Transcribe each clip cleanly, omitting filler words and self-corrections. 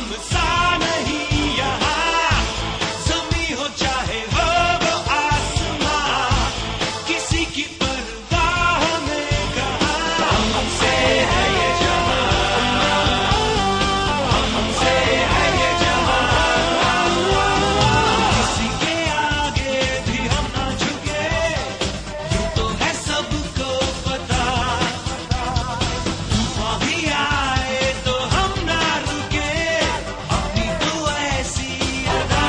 हम सा नहीं यहाँ, ज़मीं हो चाहे हो वो आसमां, किसी की परवाह हमें कहाँ। हमसे है ये जहां, हमसे है ये जहां, किसी के आगे भी हम ना झुके, यूं तो है सबको पता। तूफान भी आए तो हम ना रुके, अपनी तो ऐसी अदा।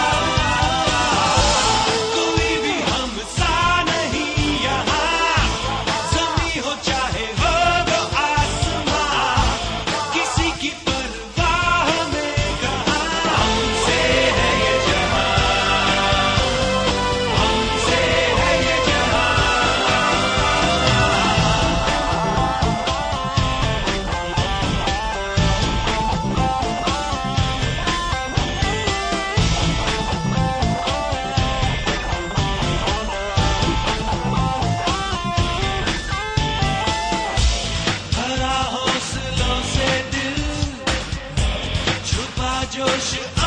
कोई भी हम सा नहीं यहाँ, ज़मीं हो चाहे हो वो आसमां, किसी की परवाह हमें कहाँ। हमसे है ये जहां, हमसे है ये जहां। भरा हौसलों से दिल, छुपा जोश